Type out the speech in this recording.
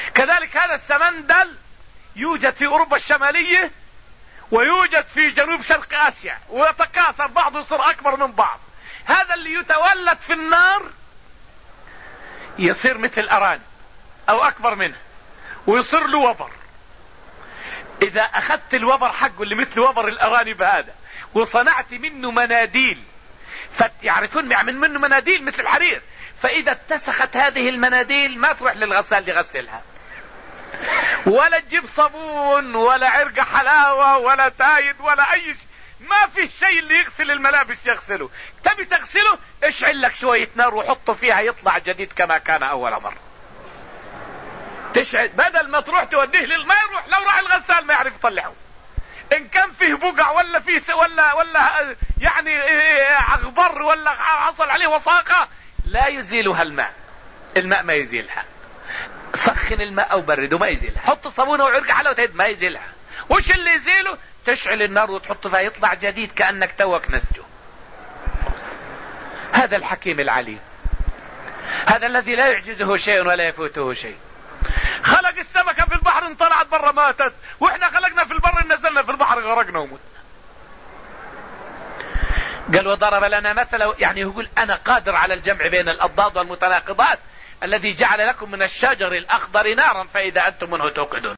كذلك هذا السمندل يوجد في اوروبا الشمالية ويوجد في جنوب شرق اسيا، ويتكاثر بعضه يصير اكبر من بعض. هذا اللي يتولد في النار يصير مثل الارانب او اكبر منه ويصير له وبر. اذا اخذت الوبر حقه اللي مثل وبر الارانب هذا وصنعت منه مناديل، فيعرفون يعمل منه مناديل مثل الحرير، فاذا اتسخت هذه المناديل ما تروح للغسال يغسلها، ولا تجيب صابون ولا عرق حلاوة ولا تايد ولا اي شيء، ما في شيء اللي يغسل الملابس يغسله. تبي تغسله اشعل لك شوية نار وحطه فيها يطلع جديد كما كان اول مرة. تشعل بدل ما تروح توديه للماء، يروح لو راح الغسال ما يعرف يطلعه. ان كان فيه بقع ولا فيه ولا يعني غبر ولا حصل عليه وساقة لا يزيلها الماء ما يزيلها. سخن الماء او برده ما يزيلها، حط صابونه وعرق حلاوة ما يزيلها. وش اللي يزيله؟ تشعل النار وتحط فيها يطلع جديد كأنك توك نسجه. هذا الحكيم العليم، هذا الذي لا يعجزه شيء ولا يفوته شيء. خلق السمكة في البحر ان طلعت برا ماتت، واحنا خلقنا في البر نزلنا في البحر غرقنا ومت. قال وضرب لنا مثلا، يعني يقول انا قادر على الجمع بين الاضداد والمتناقضات، الذي جعل لكم من الشجر الاخضر نارا فاذا انتم منه توقدون.